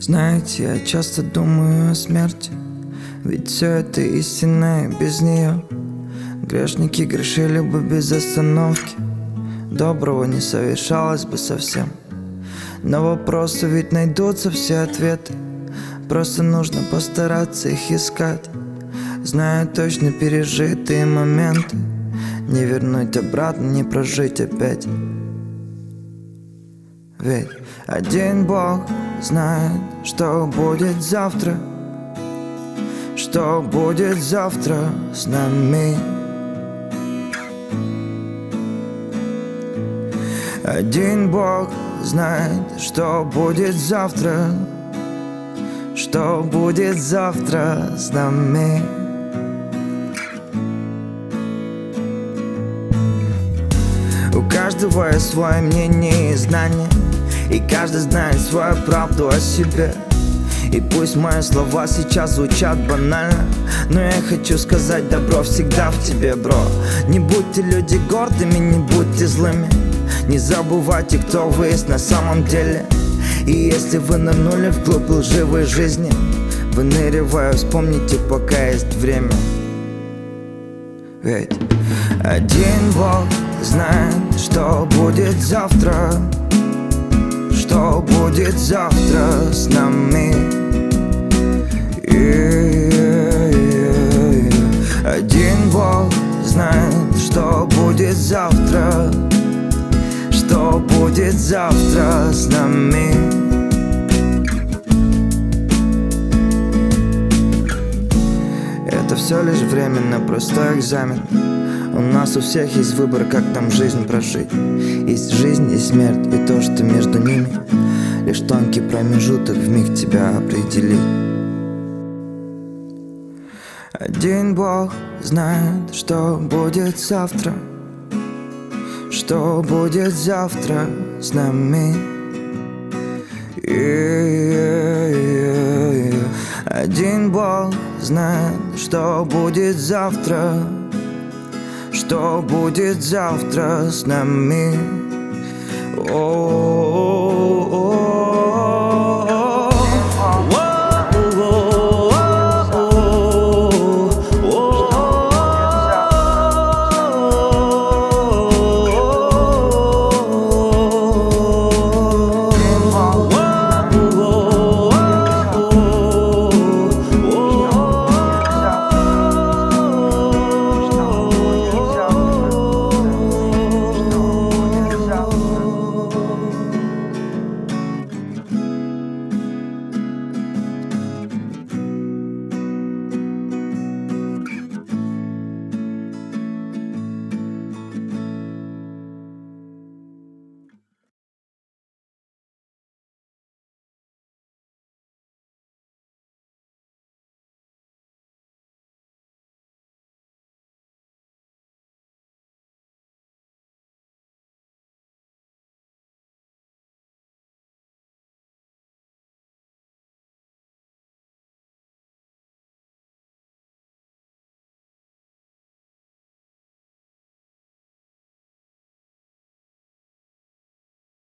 Знаете, я часто думаю о смерти, ведь все это истинно и без нее. Грешники грешили бы без остановки, доброго не совершалось бы совсем. На вопросы ведь найдутся все ответы, просто нужно постараться их искать. Знаю точно пережитые моменты, не вернуть обратно, не прожить опять. Ведь один Бог знает, что будет завтра, что будет завтра с нами. Один Бог знает, что будет завтра, что будет завтра с нами. У каждого есть свое мнение и знание, и каждый знает свою правду о себе. И пусть мои слова сейчас звучат банально, но я хочу сказать: добро всегда в тебе, бро. Не будьте люди гордыми, не будьте злыми, не забывайте, кто вы есть на самом деле. И если вы нырнули вглубь лживой жизни, выныривая, вспомните, пока есть время. Ведь один Бог знает, что будет завтра, что будет завтра с нами. Один Бог знает, что будет завтра, что будет завтра с нами. Это все лишь временно, простой экзамен. У нас у всех есть выбор, как там жизнь прожить. Есть жизнь и смерть, и то, что между ними лишь тонкий промежуток вмиг тебя определит. Один Бог знает, что будет завтра, что будет завтра с нами. Один Бог знает, что будет завтра, что будет завтра с нами.